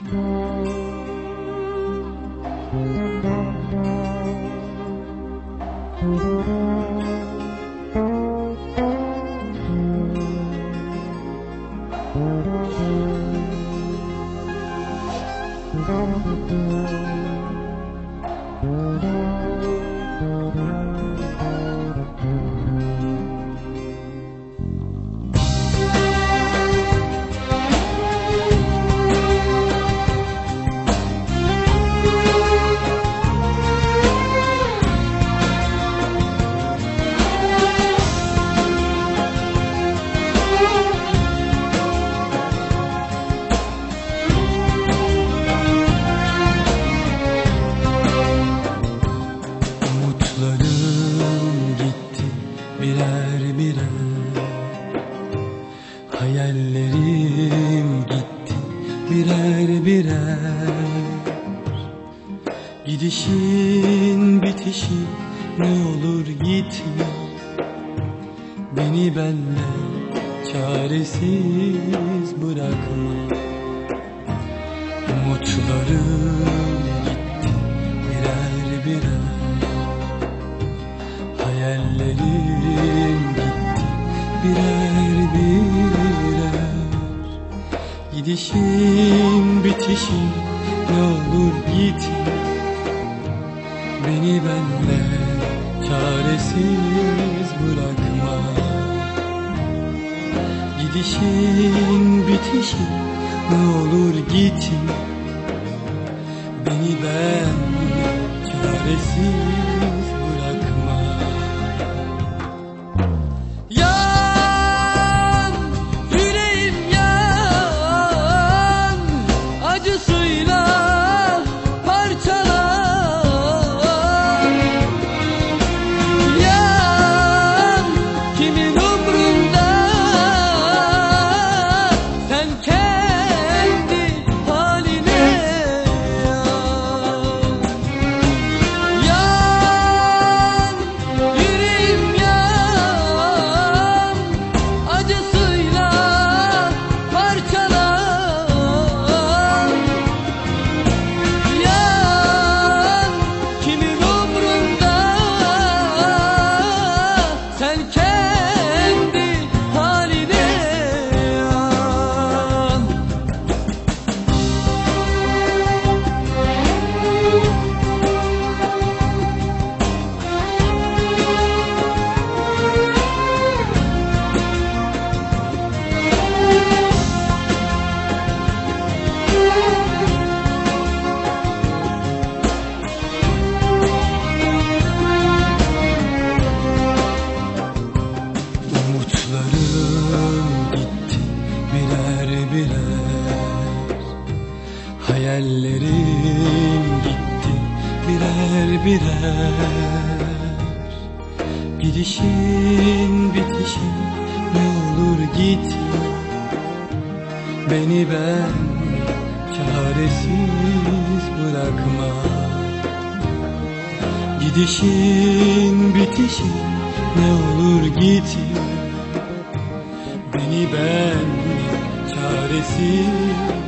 Birer birer hayallerim gitti, birer birer. Gidişin bitişin ne olur gitme, beni benden çaresiz bırakma. Umutlarım gitti birer birer, hayallerim gitti birer birer. Gidişin bitişin ne olur gitme, beni benden çaresiz bırakma. Gidişin bitişin ne olur gitme, beni benden çaresiz bırakma. Hayallerim gitti birer birer. Gidişin bitişin ne olur gitme, beni ben çaresiz bırakma. Gidişin bitişin ne olur gitme, beni ben çaresiz